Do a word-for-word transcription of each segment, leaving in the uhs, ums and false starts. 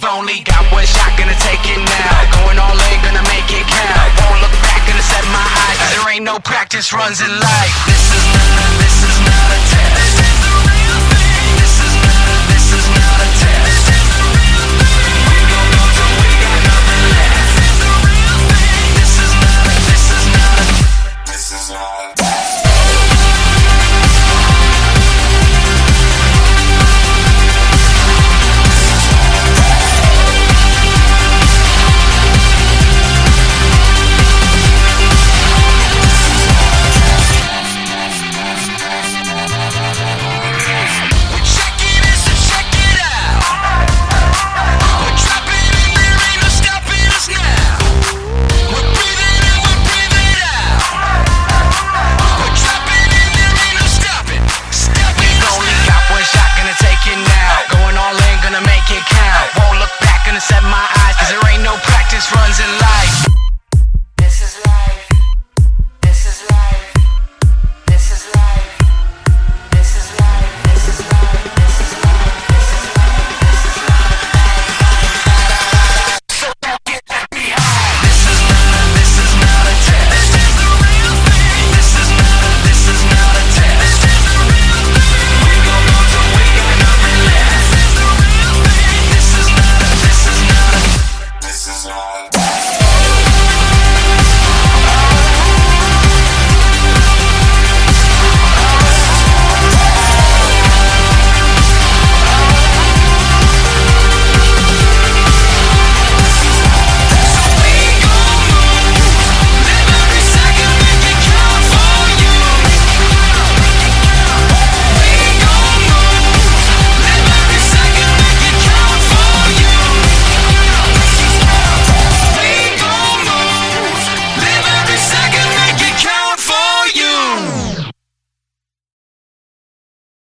only got one shot, gonna take it now. Going all in, gonna make it count. Won't look back, gonna set my eyes. There ain't no practice runs in life. This is not, this is not a test. This is the real thing. This is not, this is not a test. This is the real thing. We gon' go till we got nothing left. This is the real thing. This is not, this is not a, this is not a test. Set my eyes, cause there ain't no practice runs in life. This is life. This is life. This is life. This is life. This is life. This is life. This is life. This is life. So don't get left behind. This is not, this is not a test. This is the real thing. This is not, this is not a test. This is the real thing. We gon' go till we got nothing left. This is the real thing. This is not, this is not a, this is not a test.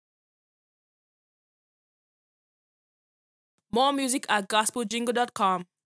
More music at gospel jingle dot com.